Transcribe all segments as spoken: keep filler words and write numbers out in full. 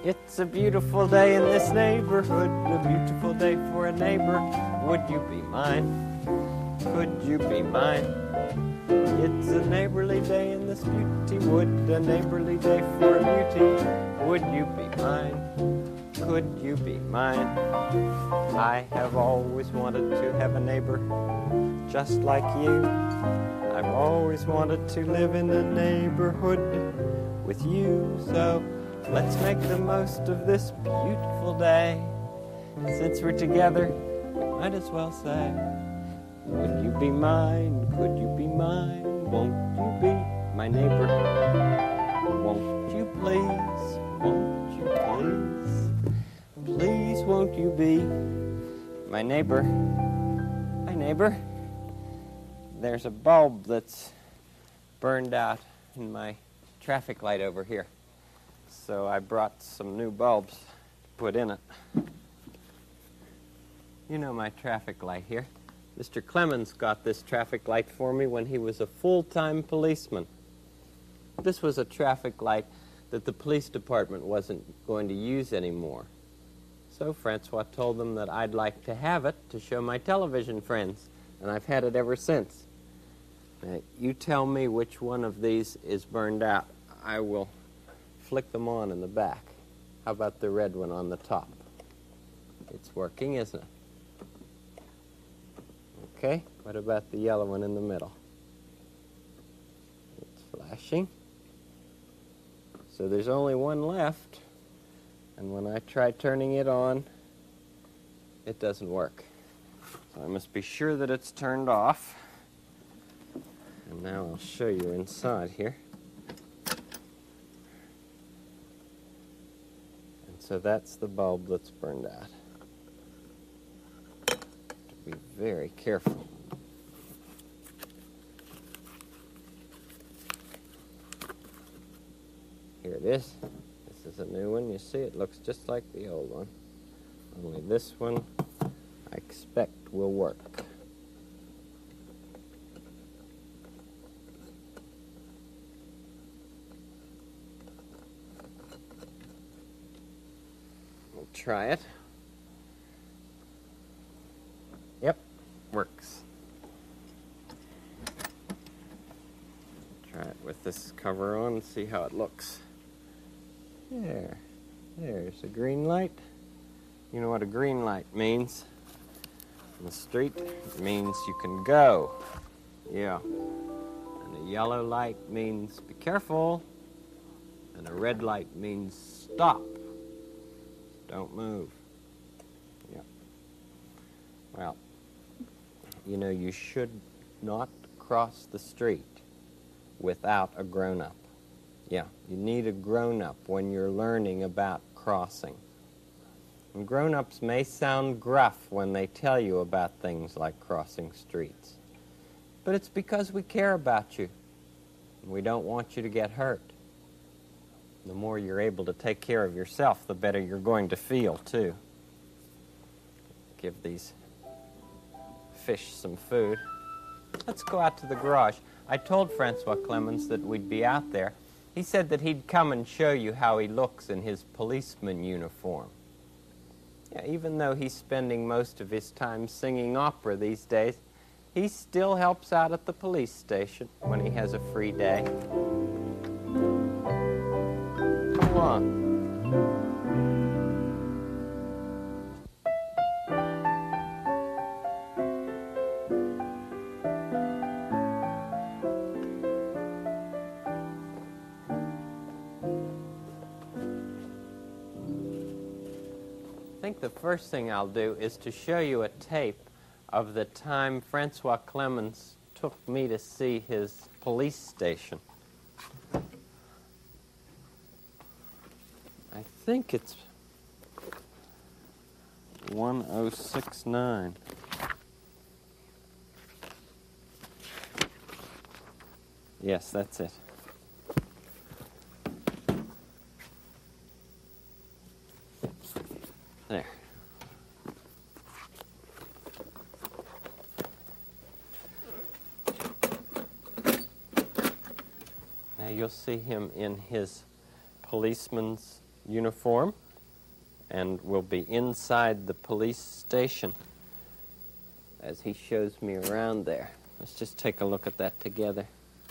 It's a beautiful day in this neighborhood, a beautiful day for a neighbor. Would you be mine? Could you be mine? It's a neighborly day in this beauty wood, a neighborly day for a beauty. Would you be mine? Could you be mine? I have always wanted to have a neighbor just like you. I've always wanted to live in a neighborhood with you. So let's make the most of this beautiful day. Since we're together, we might as well say, would you be mine? Could you be mine? Won't you be my neighbor? Won't you please? Won't you please? Please won't you be my neighbor? My neighbor? There's a bulb that's burned out in my traffic light over here. So I brought some new bulbs to put in it. You know my traffic light here. Mister Clemens got this traffic light for me when he was a full-time policeman. This was a traffic light that the police department wasn't going to use anymore. So Francois told them that I'd like to have it to show my television friends, and I've had it ever since. Now, you tell me which one of these is burned out. I will flick them on in the back. How about the red one on the top? It's working, isn't it? Okay, what about the yellow one in the middle? It's flashing. So there's only one left, and when I try turning it on, it doesn't work. So I must be sure that it's turned off. And now I'll show you inside here. And so that's the bulb that's burned out. Be very careful. Here it is. This is a new one. You see, it looks just like the old one. Only this one, I expect, will work. We'll try it. Yep, works. Try it with this cover on and see how it looks. There, there's a green light. You know what a green light means? On the street, it means you can go. Yeah. And a yellow light means be careful. And a red light means stop. Don't move. Yeah. Well, you know, you should not cross the street without a grown-up. Yeah, you need a grown-up when you're learning about crossing. And grown-ups may sound gruff when they tell you about things like crossing streets. But it's because we care about you. And we don't want you to get hurt. The more you're able to take care of yourself, the better you're going to feel, too. Give these fish some food. Let's go out to the garage. I told Francois Clemens that we'd be out there. He said that he'd come and show you how he looks in his policeman uniform. Yeah, even though he's spending most of his time singing opera these days, he still helps out at the police station when he has a free day. Come along. I think the first thing I'll do is to show you a tape of the time Francois Clemens took me to see his police station. I think it's one oh six nine. Yes, that's it. There. Now you'll see him in his policeman's uniform, and we'll be inside the police station as he shows me around there. Let's just take a look at that together.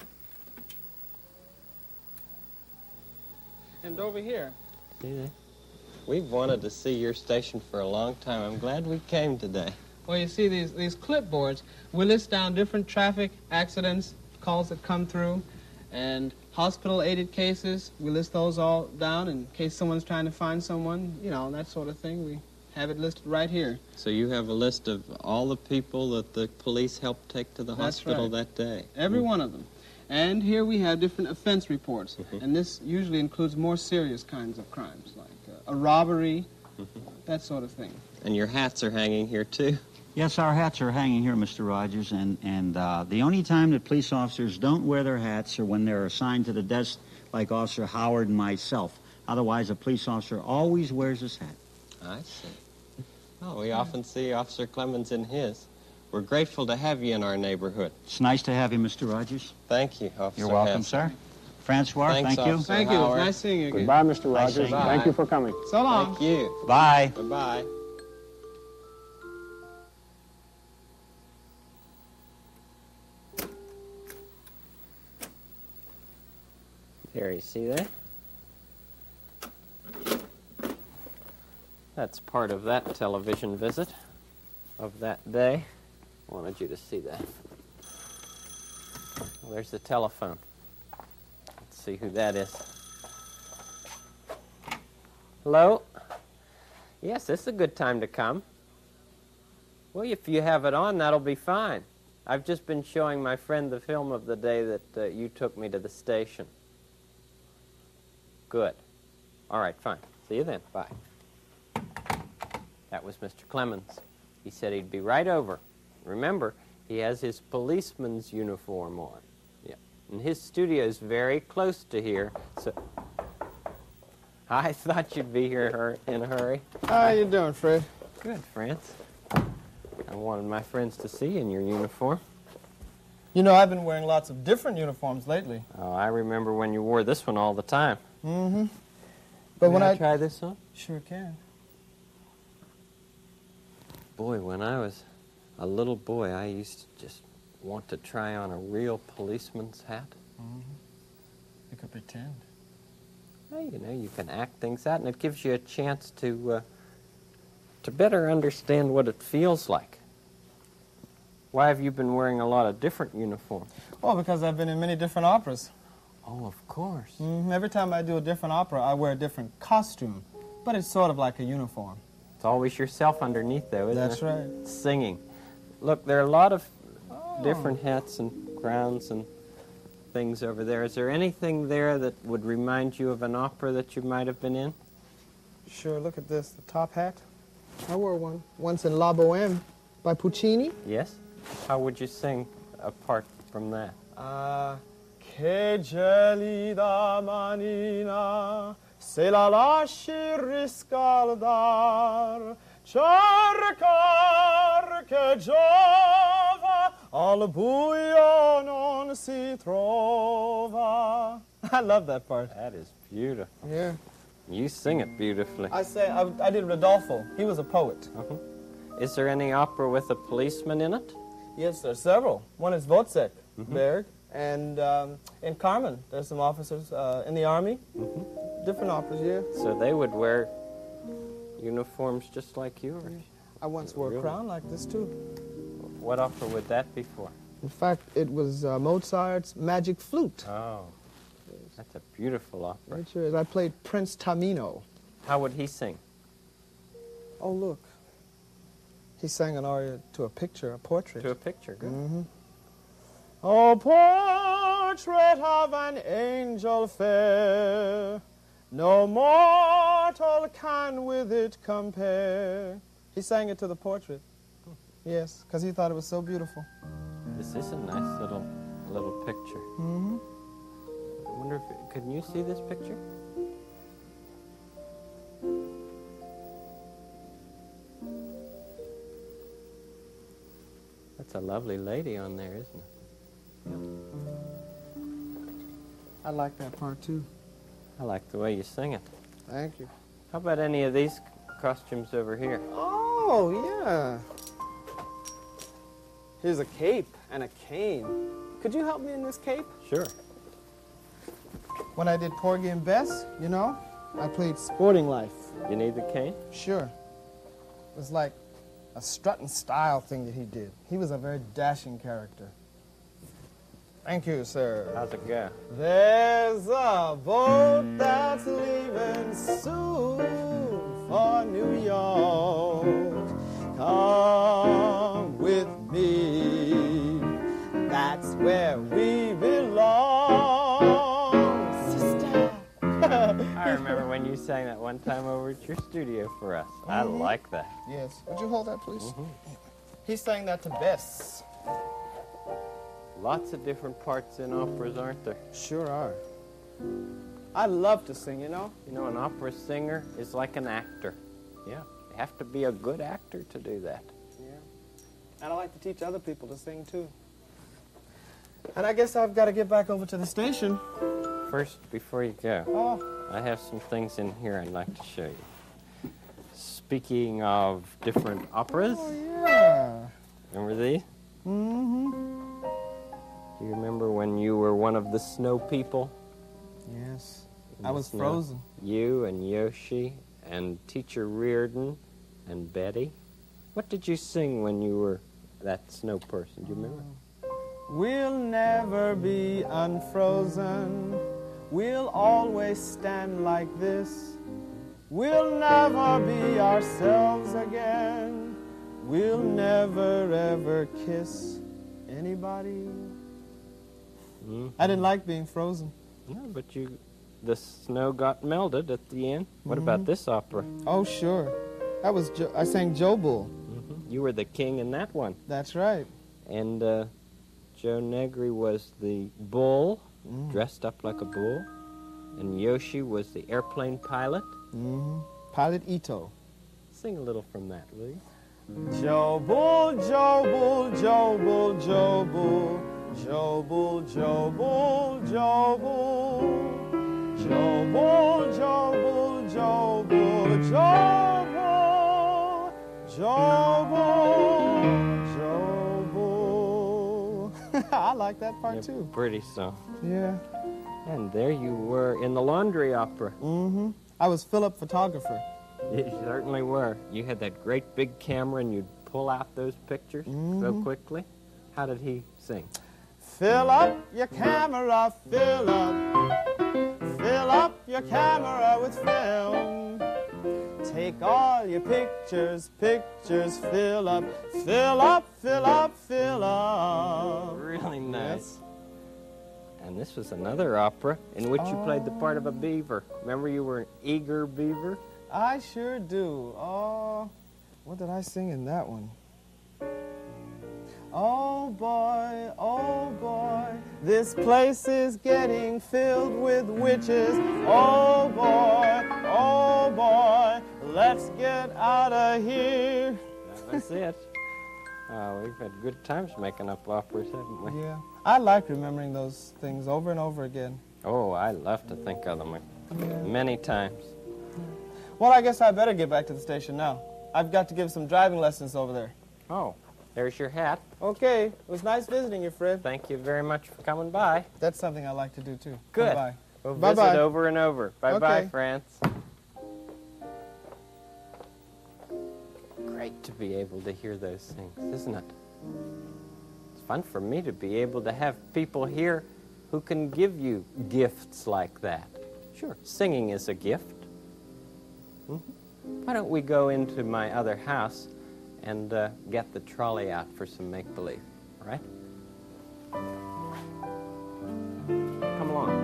And over here. See that? We've wanted to see your station for a long time. I'm glad we came today. Well, you see, these, these clipboards, we list down different traffic accidents, calls that come through, and hospital-aided cases. We list those all down in case someone's trying to find someone, you know, that sort of thing. We have it listed right here. So you have a list of all the people that the police helped take to the That's hospital right. that day? Every Mm. one of them. And here we have different offense reports, Mhm. and this usually includes more serious kinds of crimes, like uh, a robbery, that sort of thing. And your hats are hanging here, too? Yes, our hats are hanging here, Mister Rogers, and, and uh, the only time that police officers don't wear their hats are when they're assigned to the desk, like Officer Howard and myself. Otherwise, a police officer always wears his hat. I see. Oh, we often see Officer Clemens in his. We're grateful to have you in our neighborhood. It's nice to have you, Mister Rogers. Thank you, Officer You're welcome, Hess. sir. Francois, Thanks, thank you. Officer Thank you. Howard. It's nice seeing you again. Goodbye, Mister Nice Rogers. seeing you. Thank you for coming. So long. Thank you. Bye. Bye-bye. There, you see that? That's part of that television visit of that day. I wanted you to see that. Well, there's the telephone. Let's see who that is. Hello? Yes, this is a good time to come. Well, if you have it on, that'll be fine. I've just been showing my friend the film of the day that uh, you took me to the station. Good. All right, fine. See you then. Bye. That was Mister Clemens. He said he'd be right over. Remember, he has his policeman's uniform on. Yeah. And his studio is very close to here, so... I thought you'd be here hur- in a hurry. How you doing, Fred? Good, France. I wanted my friends to see you in your uniform. You know, I've been wearing lots of different uniforms lately. Oh, I remember when you wore this one all the time. Mm-hmm. But May when I, I... try this on? Sure can. Boy, when I was a little boy, I used to just want to try on a real policeman's hat. Mm-hmm. You could pretend. Well, you know, you can act things out, and it gives you a chance to uh, to better understand what it feels like. Why have you been wearing a lot of different uniforms? Well, because I've been in many different operas. Oh, of course. Mm-hmm. Every time I do a different opera, I wear a different costume. But it's sort of like a uniform. It's always yourself underneath, though, isn't That's it? right. Singing. Look, there are a lot of Oh. different hats and crowns and things over there. Is there anything there that would remind you of an opera that you might have been in? Sure, look at this, the top hat. I wore one once in La Boheme by Puccini. Yes? How would you sing apart from that? Ah, che gelida manina, se la lasci riscaldar, cercar che giova, al buio non si trova. I love that part. That is beautiful. Yeah. You sing it beautifully. I say, I, I did Rodolfo. He was a poet. Uh-huh. Is there any opera with a policeman in it? Yes, there's several. One is Wozzeck, Berg, and um, in Carmen, there's some officers uh, in the army. Mm-hmm. Different operas, yeah. So they would wear uniforms just like yours. I once wore Really? a crown like this, too. What opera would that be for? In fact, it was uh, Mozart's Magic Flute. Oh, that's a beautiful opera. It sure is. I played Prince Tamino. How would he sing? Oh, look. He sang an aria to a picture, a portrait. To a picture, good. Mm-hmm. Oh, portrait of an angel fair, no mortal can with it compare. He sang it to the portrait. Yes, because he thought it was so beautiful. This is a nice little little picture. Mm-hmm. I wonder if, can you see this picture? That's a lovely lady on there, isn't it? I like that part, too. I like the way you sing it. Thank you. How about any of these costumes over here? Oh, yeah. Here's a cape and a cane. Could you help me in this cape? Sure. When I did Porgy and Bess, you know, I played Sporting Life. You need the cane? Sure. It was like a strut and style thing that he did. He was a very dashing character. Thank you, sir. How's it go? There's a boat that's leaving soon for New York. Come with me. That's where we belong. Sister. I remember when you sang that one time over at your studio for us. I Mhm. like that. Yes. Would you hold that, please? Mhm. He sang that to Bess. Lots of different parts in operas, aren't there? Sure are. I love to sing, you know. You know, an opera singer is like an actor. Yeah, you have to be a good actor to do that. Yeah. And I like to teach other people to sing, too. And I guess I've got to get back over to the station. First, before you go, Oh, I have some things in here I'd like to show you. Speaking of different operas, oh yeah. remember these? Mm-hmm. Do you remember when you were one of the snow people? Yes. in I the was snow? frozen. You and Yoshi and Teacher Reardon and Betty. What did you sing when you were that snow person? Do you remember? We'll never be unfrozen. We'll always stand like this. We'll never be ourselves again. We'll never ever kiss anybody. Mm. I didn't like being frozen. No, but you, the snow got melted at the end. What Mhm. about this opera? Oh, sure. That was jo- I sang Joe Bull. hmm You were the king in that one. That's right. And uh, Joe Negri was the bull, Mm. dressed up like a bull. And Yoshi was the airplane pilot. Mm-hmm. Pilot Ito. Sing a little from that, will you? Joe Bull, Joe Bull, Joe Bull, Joe Bull, Joe Bull, Joe Bull, Joe Bull, Joe Bull, Joe Bull, Joe Bull, Joe Bull, Joe Bull, Joe Bull. I like that part Yeah, too. pretty song. Yeah. And there you were in the laundry opera. Mm-hmm. I was Philip Photographer. You certainly were. You had that great big camera and you'd pull out those pictures so Mhm. quickly. How did he sing? Fill up your camera, fill up. Fill up your camera with film. Take all your pictures, pictures, fill up. Fill up, fill up, fill up. Really nice. Yes. And this was another opera in which you played the part of a beaver. Remember you were an eager beaver? I sure do. Oh, what did I sing in that one? Oh boy, oh boy, this place is getting filled with witches. Oh boy, oh boy, let's get out of here. That was it. Oh, we've had good times making up operas, haven't we? Yeah, I like remembering those things over and over again. Oh, I love to think of them Yeah. many times. Well, I guess I better get back to the station now. I've got to give some driving lessons over there. Oh, there's your hat. Okay, it was nice visiting you, Fred. Thank you very much for coming by. That's something I like to do too. Good. Bye. We'll Bye-bye. visit over and over. Bye-bye, Okay. France. Great to be able to hear those things, isn't it? It's fun for me to be able to have people here who can give you gifts like that. Sure, singing is a gift. Mhm. Why don't we go into my other house and uh, get the trolley out for some make-believe, all right? Come along.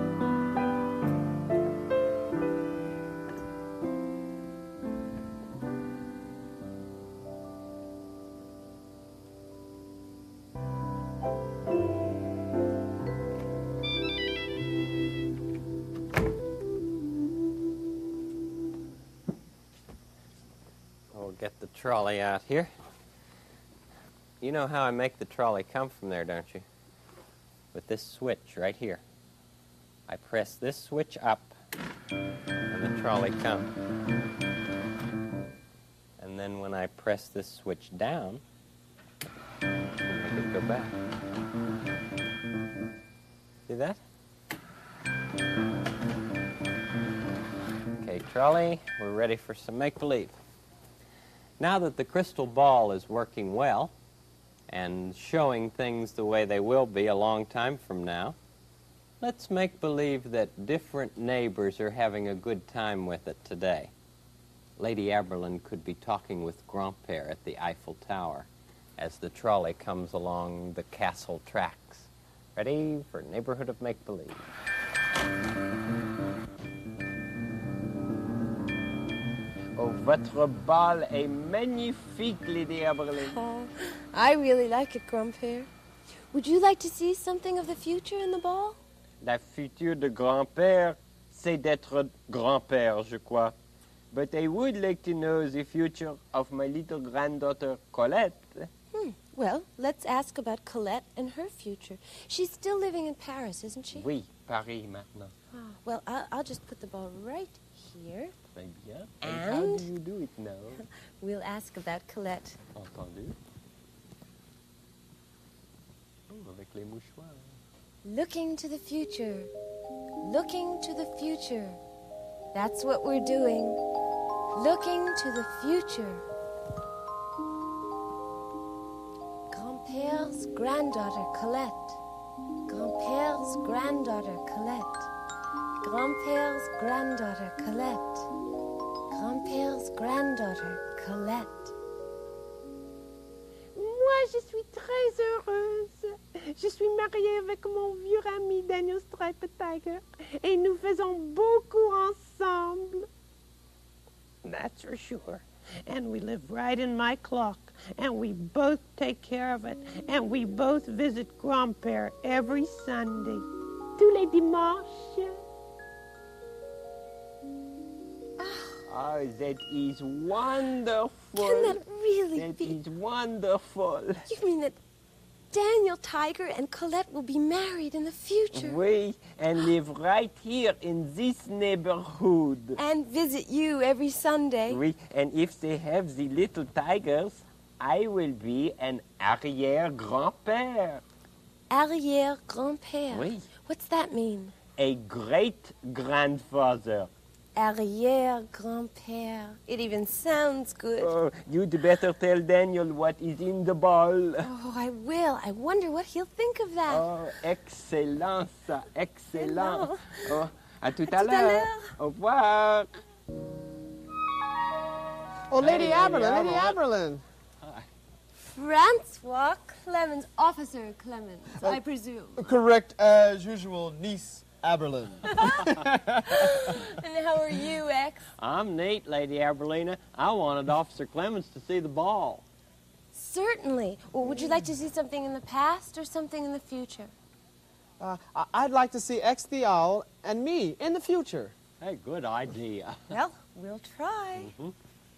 We'll get the trolley out here. You know how I make the trolley come from there, don't you? With this switch right here. I press this switch up, and the trolley come. And then when I press this switch down, it'll make it go back. See that? Okay, trolley, we're ready for some make-believe. Now that the crystal ball is working well and showing things the way they will be a long time from now, let's make believe that different neighbors are having a good time with it today. Lady Aberlin could be talking with Grand-Père at the Eiffel Tower as the trolley comes along the castle tracks. Ready for Neighborhood of Make-Believe. Oh, votre bal est magnifique, Lady Aberlin. Oh, I really like it, Grand-Père. Would you like to see something of the future in the ball? La future de Grand-Père, c'est d'être grand-père, je crois. But I would like to know the future of my little granddaughter, Colette. Hmm. Well, let's ask about Colette and her future. She's still living in Paris, isn't she? Oui, Paris maintenant. Ah, well, I'll, I'll just put the ball right here. Très bien. And how And? do you do it now? We'll ask about Colette. Entendu. Oh, avec les mouchoirs. Looking to the future. Looking to the future. That's what we're doing. Looking to the future. Grand-Père's granddaughter, Colette. Grand-Père's granddaughter, Colette. Grand-Père's granddaughter, Colette. Grand-Père's granddaughter, Colette. Moi, je suis très heureuse. Je suis mariée avec mon vieux ami Daniel Striped Tiger et nous faisons beaucoup ensemble. That's for sure. And we live right in my clock, and we both take care of it, and we both visit Grand-Père every Sunday. Tous les dimanches. Oh, that is wonderful. Can that really That be? is wonderful. You mean that Daniel Tiger and Colette will be married in the future? Oui, and live right here in this neighborhood. And visit you every Sunday? Oui, and if they have the little tigers, I will be an arrière-grand-père. Arrière-grand-père? Oui. What's that mean? A great-grandfather. Arrière-grand-père. It even sounds good. Oh, you'd better tell Daniel what is in the ball. Oh, I will. I wonder what he'll think of that. Oh, excellent, ça, excellent. Hello. Oh, à tout À à tout à l'heure. l'heure. Au revoir. Oh, Lady Hey, Lady Aberlin, Lady Aberlin. Aberlin. Francois Clemens, Officer Clemens, Oh. I presume. Correct as usual, niece Aberlin. And how are you, X? I'm neat, Lady Aberlina. I wanted Officer Clemens to see the ball. Certainly. Well, would you like to see something in the past or something in the future? Uh, I- I'd like to see X the Owl and me in the future. Hey, good idea. Well, we'll try. Mhm.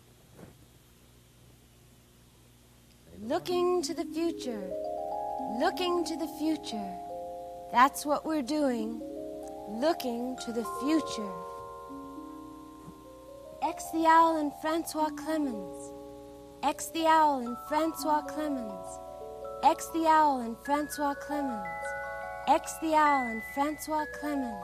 Looking to the future. Looking to the future. That's what we're doing. Looking to the future. X the Owl and Francois Clemens. X the Owl and Francois Clemens. X the Owl and Francois Clemens. X the Owl and Francois Clemens.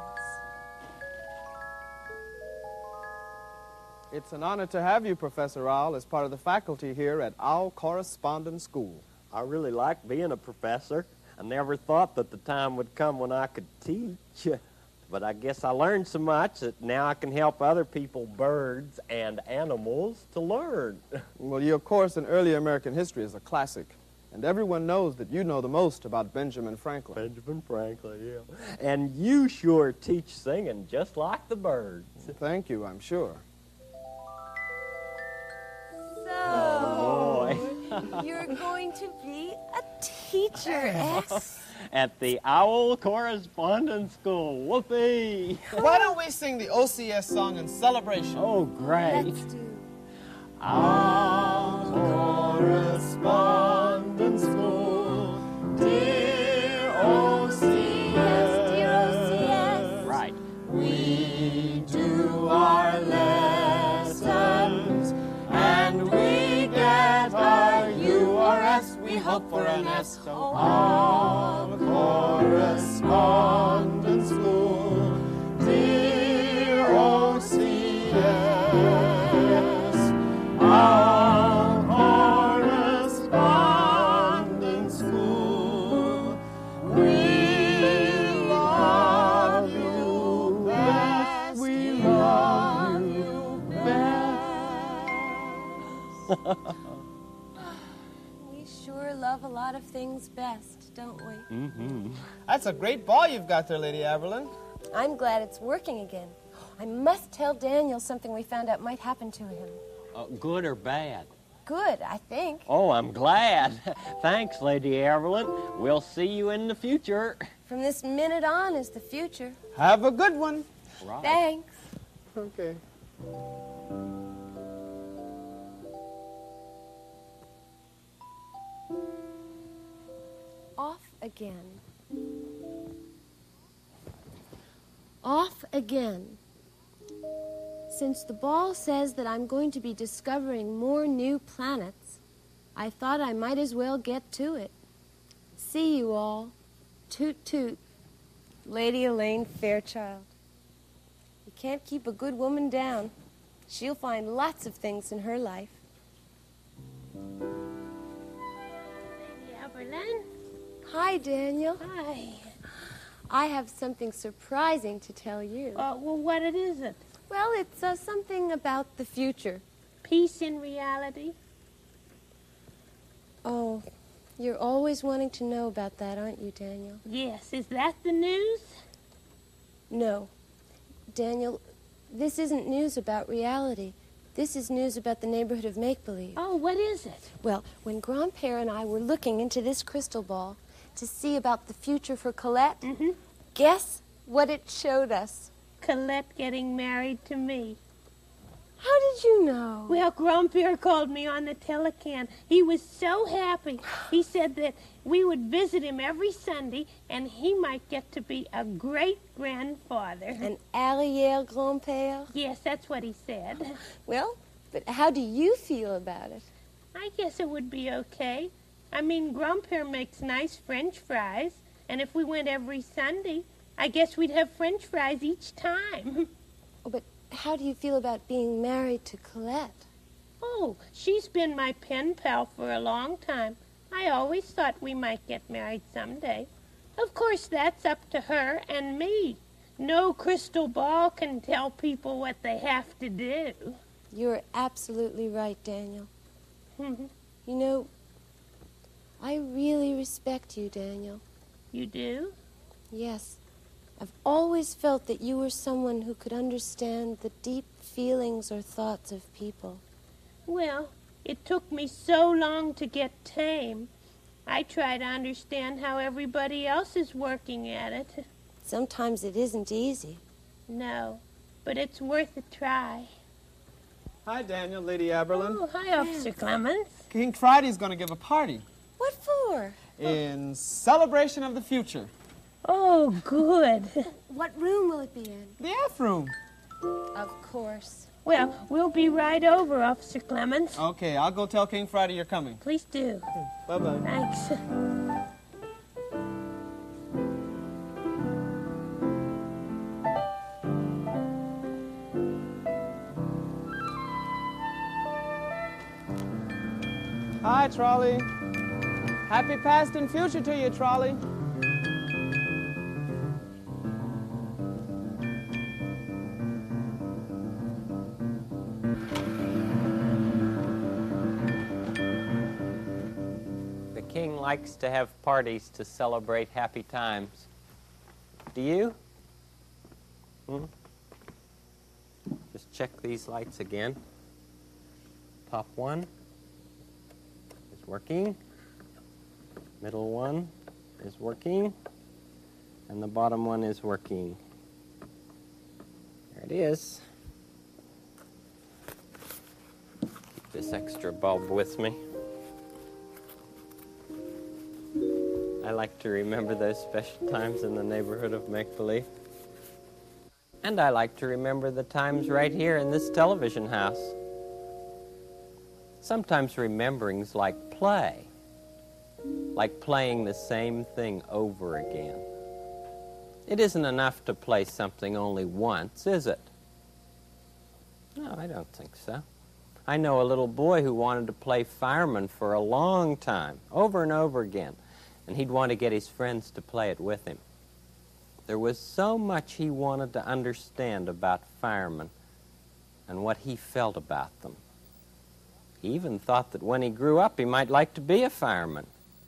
It's an honor to have you, Professor Owl, as part of the faculty here at Owl Correspondence School. I really like being a professor. I never thought that the time would come when I could teach. But I guess I learned so much that now I can help other people, birds and animals, to learn. Well, your course in early American history is a classic, and everyone knows that you know the most about Benjamin Franklin. Benjamin Franklin, yeah. And you sure teach singing just like the birds. Thank you, I'm sure. So, Boy. you're going to be a teacher, X? At the Owl Correspondence School. Whoopee! Why don't we sing the O C S song in celebration? Oh, great. Let's do. Owl Correspondence School, dear O C S. Dear O C S. Right. We do our hope for a nest of correspondence school. Dear O C S, our correspondence school, we love you best, we love you best. We sure love a lot of things best, don't we? Mm-hmm. That's a great ball you've got there, Lady Aberlin. I'm glad it's working again. I must tell Daniel something we found out might happen to him. Uh, good or bad? Good, I think. Oh, I'm glad. Thanks, Lady Evelyn. We'll see you in the future. From this minute on is the future. Have a good one. Right. Thanks. Okay. Off again. Off again. Since the ball says that I'm going to be discovering more new planets, I thought I might as well get to it. See you all. Toot toot. Lady Elaine Fairchild. You can't keep a good woman down. She'll find lots of things in her life. Lady Evelyn? Hi, Daniel. Hi. I have something surprising to tell you. Uh, well, what it is it? Well, it's uh, something about the future. Peace in reality? Oh, you're always wanting to know about that, aren't you, Daniel? Yes. Is that the news? No. Daniel, this isn't news about reality. This is news about the neighborhood of make-believe. Oh, what is it? Well, when Grandpere and I were looking into this crystal ball to see about the future for Colette, Mm-hmm. guess what it showed us? Colette getting married to me. How did you know? Well, Grandpere called me on the telecan. He was so happy. He said that we would visit him every Sunday, and he might get to be a great-grandfather. An arrière-grand-père? Yes, that's what he said. Well, but how do you feel about it? I guess it would be okay. I mean, Grandpere makes nice French fries, and if we went every Sunday, I guess we'd have French fries each time. Oh, but how do you feel about being married to Colette? Oh, she's been my pen pal for a long time. I always thought we might get married someday. Of course, that's up to her and me. No crystal ball can tell people what they have to do. You're absolutely right, Daniel. You know, I really respect you, Daniel. You do? Yes. I've always felt that you were someone who could understand the deep feelings or thoughts of people. Well, it took me so long to get tame. I try to understand how everybody else is working at it. Sometimes it isn't easy. No, but it's worth a try. Hi, Daniel, Lady Aberlin. Oh, hi, Officer Clemens. King Friday's going to give a party What for? in celebration of the future. Oh, good. What room will it be in? The F room. Of course. Well, we'll be right over, Officer Clemens. Okay, I'll go tell King Friday you're coming. Please do. Bye-bye. Thanks. Hi, Trolley. Happy past and future to you, Trolley. The king likes to have parties to celebrate happy times. Do you? Hmm? Just check these lights again. Top one is working. Middle one is working. And the bottom one is working. There it is. Keep this extra bulb with me. I like to remember those special times in the neighborhood of make-believe. And I like to remember the times right here in this television house. Sometimes remembering's like play. like playing the same thing over again. It isn't enough to play something only once, is it? No, I don't think so. I know a little boy who wanted to play fireman for a long time, over and over again, and he'd want to get his friends to play it with him. There was so much he wanted to understand about firemen and what he felt about them. He even thought that when he grew up, he might like to be a fireman.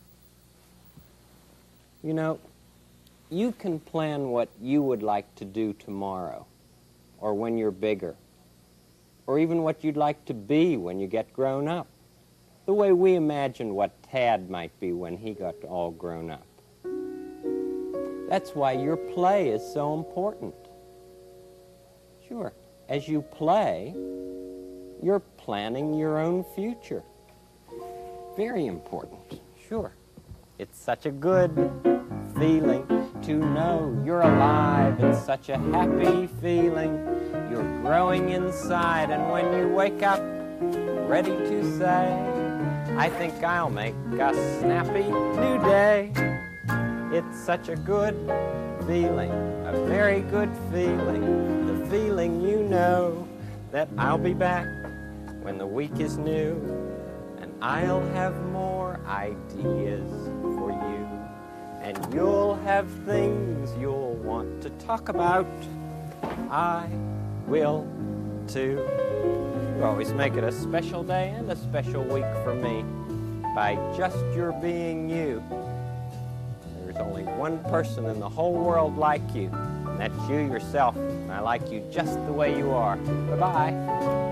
You know, you can plan what you would like to do tomorrow, or when you're bigger, or even what you'd like to be when you get grown up, the way we imagined what Tad might be when he got all grown up. That's why your play is so important. Sure, as you play, you're planning your own future. Very important, sure. It's such a good feeling to know you're alive. It's such a happy feeling. You're growing inside, and when you wake up, ready to say, I think I'll make a snappy new day. It's such a good feeling, a very good feeling, the feeling you know that I'll be back when the week is new, and I'll have more ideas for you, and you'll have things you'll want to talk about. I will too. You always make it a special day and a special week for me by just your being you. There's only one person in the whole world like you, and that's you yourself. And I like you just the way you are. Bye-bye.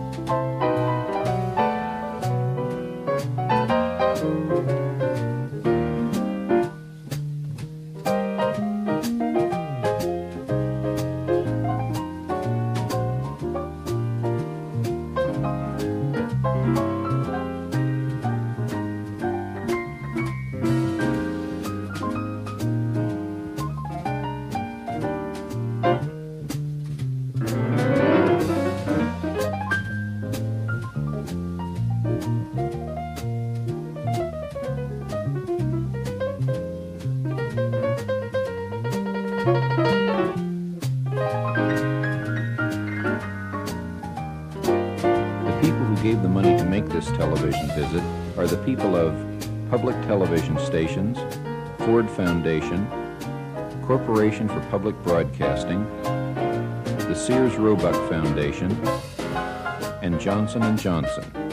Gave the money to make this television visit are the people of Public Television Stations, Ford Foundation, Corporation for Public Broadcasting, the Sears Roebuck Foundation, and Johnson and Johnson.